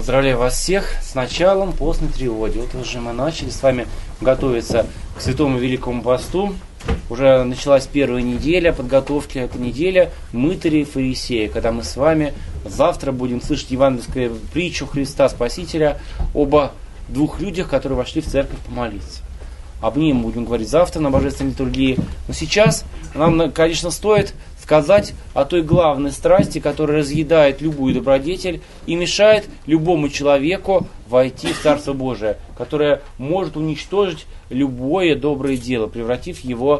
Поздравляю вас всех с началом постной трилогии. Вот уже мы начали с вами готовиться к Святому Великому Посту. Уже началась первая неделя подготовки. Это неделя мытарей и фарисея, когда мы с вами завтра будем слышать евангельскую притчу Христа Спасителя об двух людях, которые вошли в церковь помолиться. Об ней мы будем говорить завтра на Божественной литургии. Но сейчас нам, конечно, стоит сказать о той главной страсти, которая разъедает любую добродетель и мешает любому человеку войти в Царство Божие, которое может уничтожить любое доброе дело, превратив его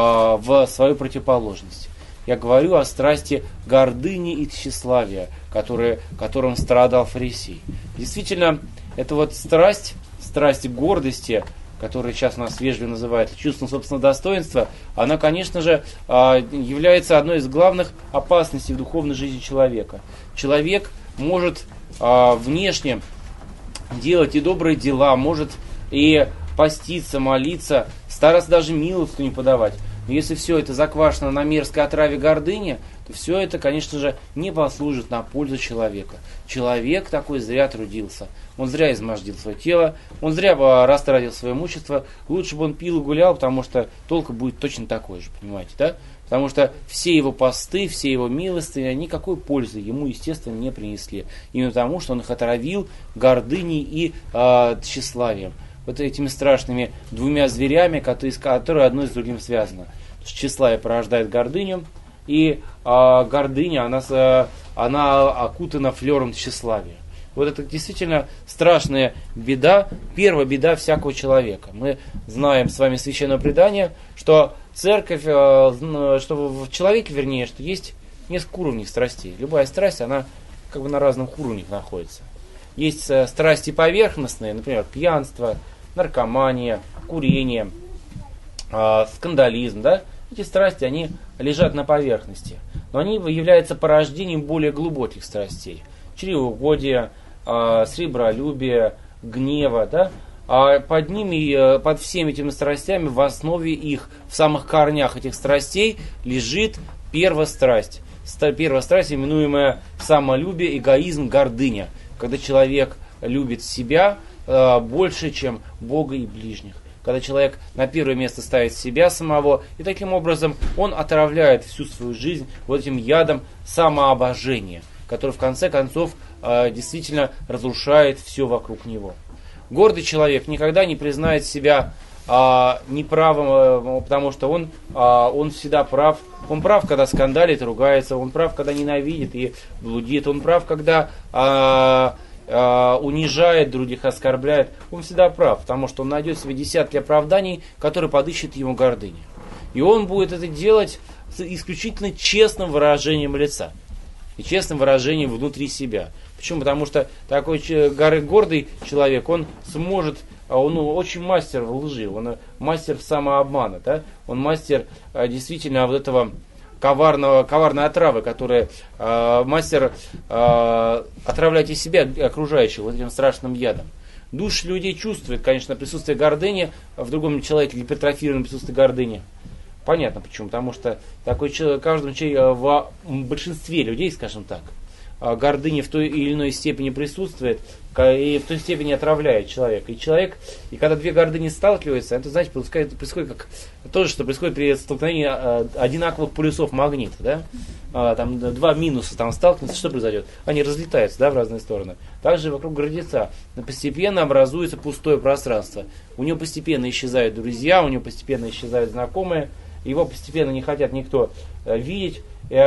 в свою противоположность. Я говорю о страсти гордыни и тщеславия, которым страдал фарисей. Действительно, это вот страсть гордости, которая сейчас у нас вежливо называется чувством собственного достоинства, она, конечно же, является одной из главных опасностей в духовной жизни человека. Человек может внешне делать и добрые дела, может и поститься, молиться, стараться даже милостыню не подавать. Но если все это заквашено на мерзкой отраве гордыни, то все это, конечно же, не послужит на пользу человека. Человек такой зря трудился. Он зря измождил свое тело, он зря растратил свое имущество. Лучше бы он пил и гулял, потому что толк будет точно такой же, понимаете, да? Потому что все его посты, все его милостыни, никакой пользы ему, естественно, не принесли. Именно потому, что он их отравил гордыней и тщеславием. Вот этими страшными двумя зверями, которые одно с другим связано. Тщеславие порождает гордыню, и гордыня, она окутана флером тщеславия. Вот это действительно страшная беда, первая беда всякого человека. Мы знаем с вами священное предание, что церковь, что в человеке, вернее, что есть несколько уровней страстей. Любая страсть, она как бы на разных уровнях находится. Есть страсти поверхностные, например, пьянство, наркомания, курение, скандализм. Да? Эти страсти, они лежат на поверхности, но они являются порождением более глубоких страстей. Чревоугодие, сребролюбие, гнева. Да? А под ними, под всеми этими страстями, в основе их, в самых корнях этих страстей лежит первая страсть. Первая страсть, именуемая самолюбие, эгоизм, гордыня. Когда человек любит себя больше, чем Бога и ближних. Когда человек на первое место ставит себя самого, и таким образом он отравляет всю свою жизнь вот этим ядом самообожения, который в конце концов действительно разрушает все вокруг него. Гордый человек никогда не признает себя неправым, потому что он всегда прав. Он прав, когда скандалит, ругается, он прав, когда ненавидит и блудит, он прав, когда унижает других, оскорбляет. Он всегда прав, потому что он найдет себе десятки оправданий, которые подыщет ему гордыня. И он будет это делать с исключительно честным выражением лица и честным выражением внутри себя. Почему? Потому что такой гордый человек, он очень мастер в лжи, он мастер самообмана, да? Он мастер действительно вот этого коварной отравы, которая мастер отравлять и себя, окружающих вот этим страшным ядом. Души людей чувствует, конечно, присутствие гордыни, в другом человеке гипертрофированное присутствие гордыни. Понятно почему, потому что в большинстве людей, скажем так, гордыня в той или иной степени присутствует и в той степени отравляет человека. И когда две гордыни сталкиваются, это, знаете, происходит как то же, что происходит при столкновении одинаковых полюсов магнита. Да? Там два минуса там сталкиваются, что произойдет? Они разлетаются, да, в разные стороны. Также вокруг гордеца постепенно образуется пустое пространство. У него постепенно исчезают друзья, у него постепенно исчезают знакомые, его постепенно не хотят никто видеть.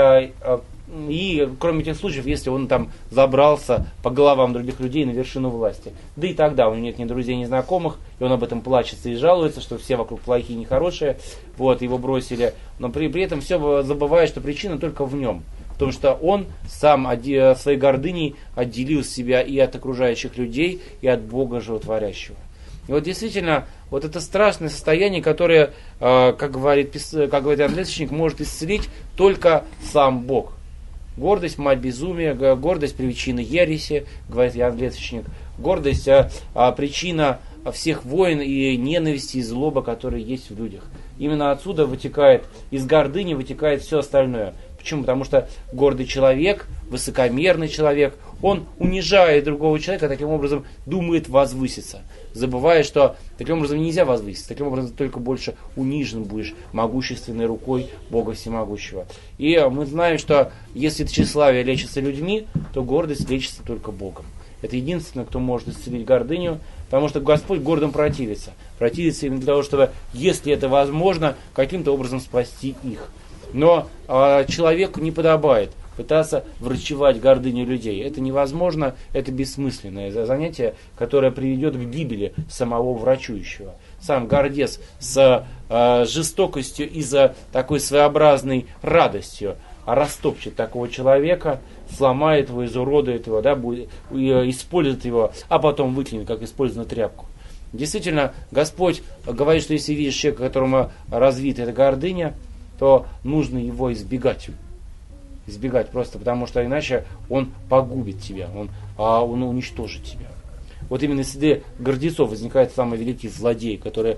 И кроме тех случаев, если он там забрался по головам других людей на вершину власти. Да и тогда у него нет ни друзей, ни знакомых, и он об этом плачется и жалуется, что все вокруг плохие, нехорошие, вот, его бросили. Но при этом все забывает, что причина только в нем. Потому что он сам своей гордыней отделил себя и от окружающих людей, и от Бога животворящего. И вот действительно, вот это страшное состояние, которое, как говорит Иоанн Леточник, может исцелить только сам Бог. Гордость – мать безумия, гордость – причина ереси, говорит Иоанн Леточник. Гордость – причина всех войн и ненависти, и злоба, которые есть в людях. Именно отсюда вытекает, из гордыни вытекает все остальное. Почему? Потому что гордый человек, высокомерный человек, он унижает другого человека, таким образом думает возвыситься, забывая, что таким образом нельзя возвыситься, таким образом только больше унижен будешь могущественной рукой Бога Всемогущего. И мы знаем, что если тщеславие лечится людьми, то гордость лечится только Богом. Это единственное, кто может исцелить гордыню, потому что Господь гордым противится. Противится именно для того, чтобы, если это возможно, каким-то образом спасти их. Но человеку не подобает пытаться врачевать гордыню людей. Это невозможно, это бессмысленное занятие, которое приведет к гибели самого врачующего. Сам гордец с жестокостью и за такой своеобразной радостью растопчет такого человека, сломает его, изуродует его, да, будет, использует его, а потом выкинет, как использованную тряпку. Действительно, Господь говорит, что если видишь человека, которому развита эта гордыня, то нужно его избегать. Избегать просто потому, что иначе он погубит тебя, он уничтожит тебя. Вот именно среди гордецов возникает самый великий злодей, который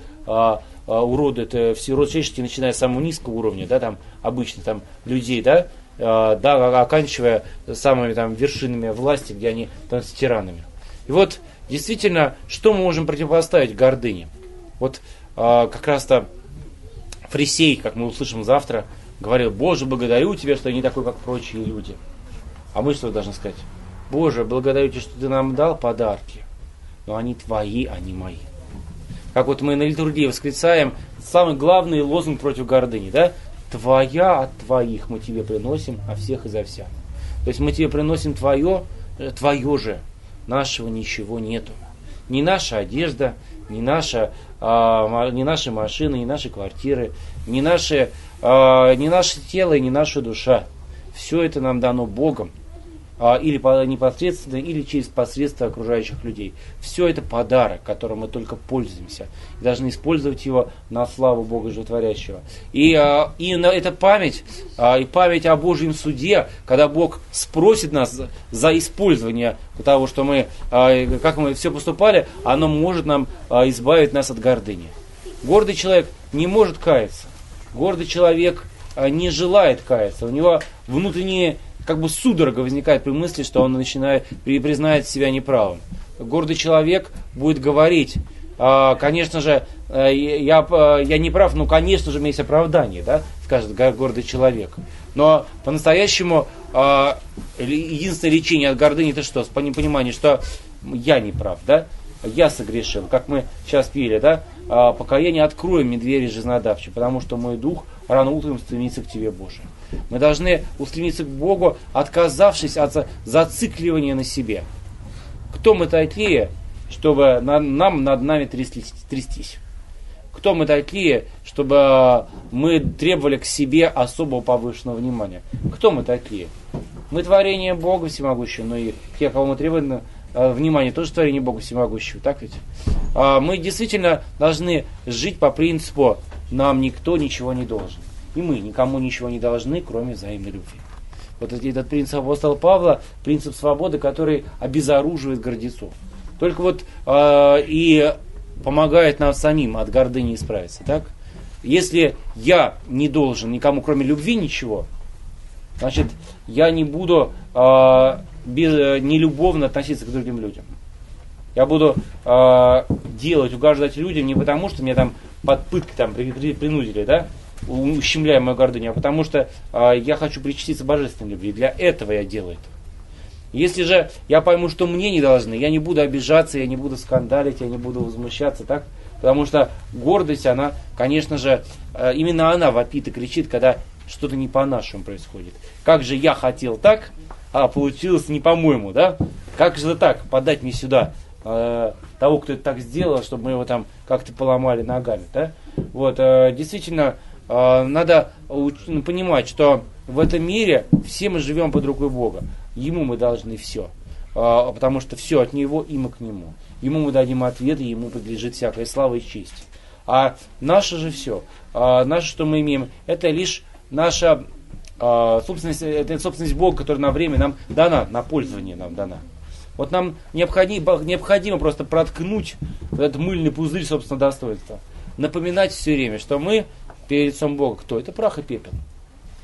уродует все род человеческий, начиная с самого низкого уровня, да, там обычно там людей, да, оканчивая самыми там вершинами власти, где они там с тиранами. И вот действительно, что мы можем противопоставить гордыне? Вот как раз-то фарисей, как мы услышим завтра, говорил: Боже, благодарю Тебя, что я не такой, как прочие люди. А мы что должны сказать? Боже, благодарю Тебя, что Ты нам дал подарки, но они Твои, а не мои. Как вот мы на литургии восклицаем, самый главный лозунг против гордыни, да? Твоя от Твоих мы Тебе приносим, а всех и за вся. То есть мы Тебе приносим Твое же, нашего ничего нету. Ни наша одежда, ни наши машины, ни наши квартиры, ни наше тело и ни наша душа. Все это нам дано Богом, или непосредственно, или через посредство окружающих людей. Все это подарок, которым мы только пользуемся. И должны использовать его на славу Бога Животворящего. И это память, и память о Божьем суде, когда Бог спросит нас за использование того, что мы, как мы все поступали, оно может нам избавить нас от гордыни. Гордый человек не может каяться. Гордый человек не желает каяться. У него внутренние как бы судорога возникает при мысли, что он признает себя неправым. Гордый человек будет говорить: конечно же, я не прав, но, конечно же, у меня есть оправдание, да, скажет гордый человек. Но по-настоящему единственное лечение от гордыни — это что? Понимание, что я не прав, да? Я согрешил, как мы сейчас пели, да? Покаяние откроем мне двери жизнодавчие, потому что мой дух рано утром стремится к Тебе, Боже. Мы должны устремиться к Богу, отказавшись от зацикливания на себе. Кто мы такие, чтобы нам над нами трястись? Кто мы такие, чтобы мы требовали к себе особого повышенного внимания? Кто мы такие? Мы творение Бога Всемогущего, но и те, кого мы требуем внимание, тоже творение Бога Всемогущего, так ведь? Мы действительно должны жить по принципу: нам никто ничего не должен. И мы никому ничего не должны, кроме взаимной любви. Вот этот принцип апостола Павла, принцип свободы, который обезоруживает гордецов. Только вот и помогает нам самим от гордыни исправиться. Так? Если я не должен никому, кроме любви, ничего, значит, я не буду нелюбовно относиться к другим людям. Я буду угождать людям не потому, что меня там под пыткой там принудили, да, ущемляя мою гордыню, а потому что я хочу причаститься божественной любви. Для этого я делаю это. Если же я пойму, что мне не должны, я не буду обижаться, я не буду скандалить, я не буду возмущаться, так? Потому что гордость, она, конечно же, именно она вопит и кричит, когда что-то не по-нашему происходит. Как же я хотел так, а получилось не по-моему, да? Как же это так, подать мне сюда того, кто это так сделал, чтобы мы его там как-то поломали ногами, да? Вот, действительно, надо понимать, что в этом мире все мы живем под рукой Бога. Ему мы должны все. Потому что все от Него, и мы к Нему. Ему мы дадим ответ, и Ему принадлежит всякая слава и честь. А наше же все, наше, что мы имеем, это лишь наша собственность, это собственность Бога, которая на время нам дана, на пользование нам дана. Вот нам необходимо просто проткнуть этот мыльный пузырь, собственно, достоинства. Напоминать все время, что мы перед лицом Бога кто? Это прах и пепел.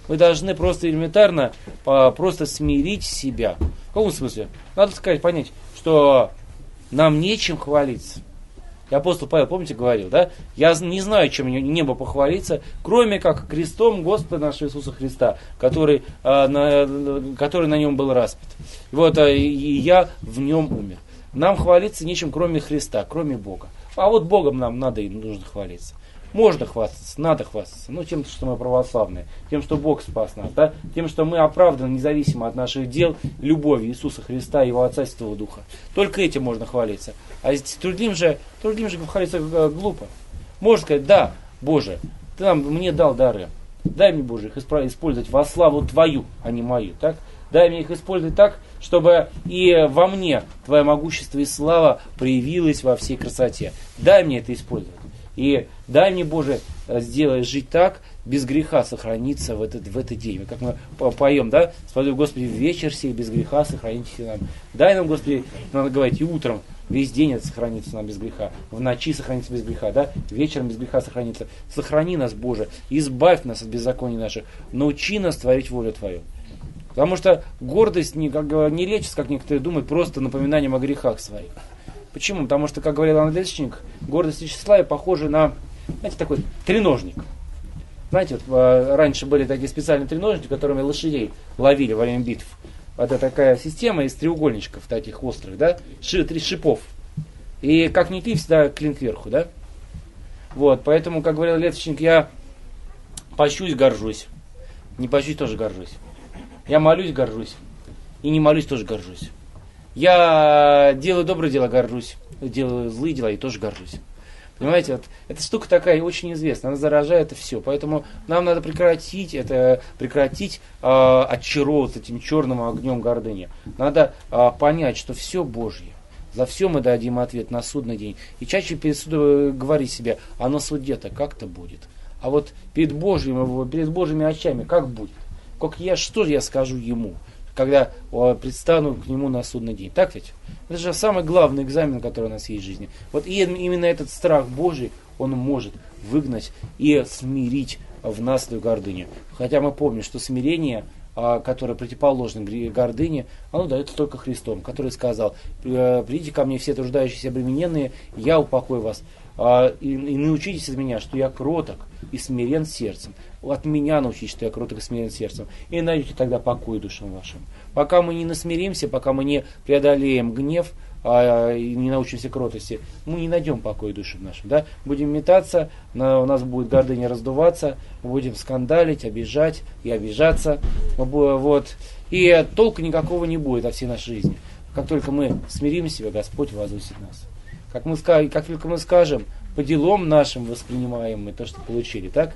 Мы должны просто элементарно просто смирить себя. В каком смысле? Надо сказать, понять, что нам нечем хвалиться. И апостол Павел, помните, говорил, да? Я не знаю, чем небо похвалиться, кроме как крестом Господа нашего Иисуса Христа, который на нем был распят. Вот, и я в нем умер. Нам хвалиться нечем, кроме Христа, кроме Бога. А вот Богом нам надо и нужно хвалиться. Можно хвастаться, надо хвастаться. Ну, тем, что мы православные, тем, что Бог спас нас, да? Тем, что мы оправданы независимо от наших дел любовью Иисуса Христа и Его Отца и Святого Духа. Только этим можно хвалиться. А другим же хвалиться глупо. Можно сказать, да, Боже, Ты мне дал дары. Дай мне, Боже, их использовать во славу Твою, а не мою. Так? Дай мне их использовать так, чтобы и во мне Твое могущество и слава проявилось во всей красоте. Дай мне это использовать. И дай мне, Боже, сделай жить так, без греха сохраниться в этот день. Как мы поем, да? Спасибо, Господи, в вечер сей без греха сохраните нам. Дай нам, Господи, надо говорить, и утром весь день это сохранится нам без греха. В ночи сохранится без греха, да? Вечером без греха сохранится. Сохрани нас, Боже, избавь нас от беззаконий наших. Научи нас творить волю Твою. Потому что гордость не лечится, как некоторые думают, просто напоминанием о грехах своих. Почему? Потому что, как говорил Андрей Лещник, гордость и тщеславие похожи на, знаете, такой треножник. Знаете, вот, раньше были такие специальные треножники, которыми лошадей ловили во время битв. Это такая система из треугольничков таких острых, да? 3 шипов. И как ни ты, всегда клин кверху, да? Вот, поэтому, как говорил Лещник, я пощусь, горжусь. Не пощусь, тоже горжусь. Я молюсь, горжусь. И не молюсь, тоже горжусь. Я делаю добрые дела, горжусь. Делаю злые дела и тоже горжусь. Понимаете, вот, эта штука такая очень известная, она заражает это все. Поэтому нам надо прекратить очаровываться этим черным огнем гордыни. Надо понять, что все Божье. За все мы дадим ответ на судный день. И чаще перед судом говори себе, а на суде-то как-то будет. А вот перед Божьими очами как будет? Что я скажу ему, когда предстану к нему на судный день? Так ведь? Это же самый главный экзамен, который у нас есть в жизни. Вот и именно этот страх Божий, он может выгнать и смирить в нас эту гордыню. Хотя мы помним, что смирение, которое противоположно гордыне, оно дается только Христом, который сказал, придите ко мне все труждающиеся обремененные, я упокою вас. И научитесь от меня, что я кроток и смирен сердцем. От меня научитесь, что я кроток и смирен сердцем. И найдете тогда покой душам вашим. Пока мы не насмиримся, пока мы не преодолеем гнев и не научимся кротости, мы не найдем покоя душам нашим. Да? Будем метаться, у нас будет гордыня раздуваться, мы будем скандалить, обижать и обижаться. Вот. И толка никакого не будет от всей нашей жизни. Как только мы смирим себя, Господь возвысит нас. Как только мы скажем, по делам нашим воспринимаем мы то, что получили, так?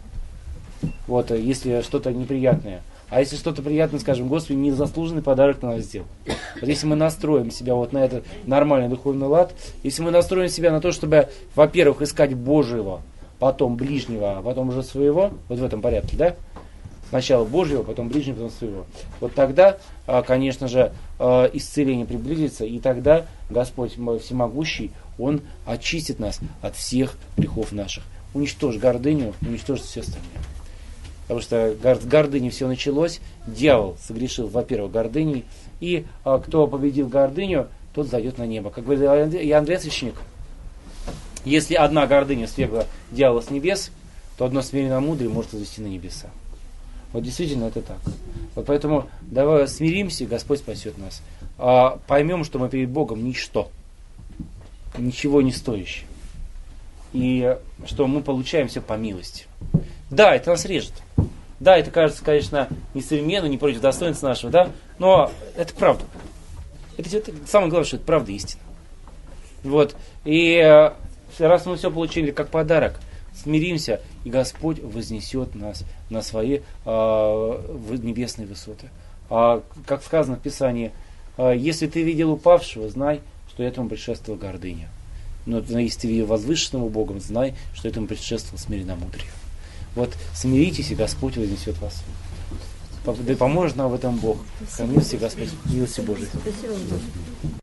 Вот, если что-то неприятное. А если что-то приятное, скажем, Господи, незаслуженный подарок Ты нам сделал. Вот если мы настроим себя вот на этот нормальный духовный лад, если мы настроим себя на то, чтобы, во-первых, искать Божьего, потом ближнего, а потом уже своего, вот в этом порядке, да? Сначала Божьего, потом ближнего, потом своего. Вот тогда, конечно же, исцеление приблизится, и тогда Господь Всемогущий, Он очистит нас от всех грехов наших. Уничтожь гордыню, уничтожит все остальное. Потому что с гордыни все началось. Дьявол согрешил, во-первых, гордыней. И кто победил гордыню, тот зайдет на небо. Как говорил и Андрей Священник, если одна гордыня свергла дьявола с небес, то одно смиренномудрие может возвести на небеса. Вот действительно это так. Вот поэтому давай смиримся, Господь спасет нас. Поймем, что мы перед Богом ничто. Ничего не стоящее. И что мы получаем все по милости. Да, это нас режет. Да, это кажется, конечно, не современно, не против достоинства нашего, да, но это правда. Это самое главное, что это правда, истина. Вот. И раз мы все получили как подарок, смиримся, и Господь вознесет нас на свои небесные высоты. Как сказано в Писании, если ты видел упавшего, знай, что этому предшествовала гордыня. Но если ты видел возвышенного Богом, знай, что этому предшествовало смиренномудрие. Вот смиритесь, и Господь вознесет вас. Да поможет нам в этом Бог. Милости Господь, милости Божией.